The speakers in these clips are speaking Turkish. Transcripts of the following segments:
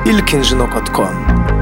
ilkinji.com.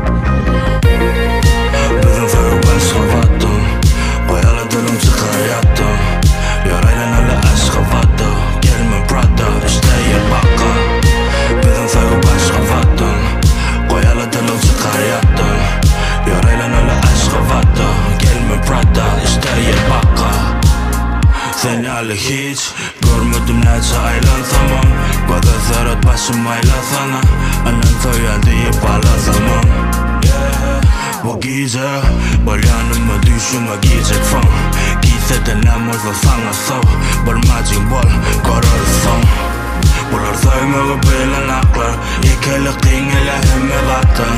Bugün farklı sıvattım, koyalı dilim çıkar yattım. Yarayla nöle aşk havattı, gelme Prada, işte yer baka. Bugün farklı sıvattım, koyalı dilim çıkar yattım. Yarayla nöle aşk havattı, gelme Prada, işte yer baka. Seni hali hiç görmedim nece aylar tamam. Gözler başım aylar sana, annen söyler deyip ağlatamam. Bu gece yanıma düşüme giyecek fan. Giyse de ne olsa sana sor. Barmacın bol korursun. Bular söymeyi bilen aklar, İkili kıyngile hemme battın.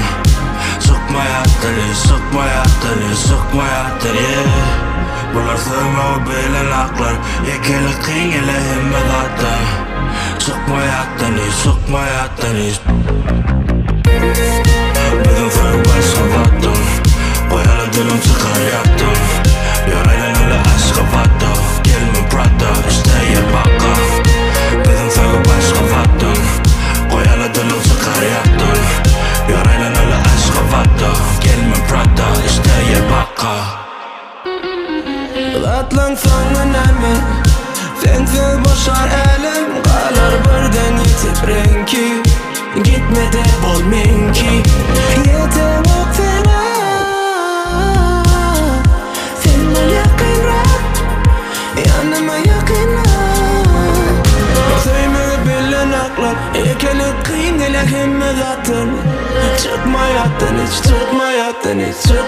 Sıkmayattır yeah. Bular söymeyi bilen aklar, İkili kıyngile hemme battın. Sıkmayattır Bugün farklı sıvattım, koyalı dilim çıkar yattım. Yarayla nöle aşk havattı, gelme Prada, işte yer baka. Bugün farklı sıvattım, koyalı dilim çıkar yattım. Yarayla nöle aşk havattı, gelme Prada, işte yer baka. Atlansang önemli, sensiz boşar elim. Kalar birden yetip renki, gitme de bol minki. Yeter o fena, sen ol yakınrak, yanıma yakınrak. Söymeyi bilen aklar, İkili kıyngile hemme zaten. Çıkmayattın hiç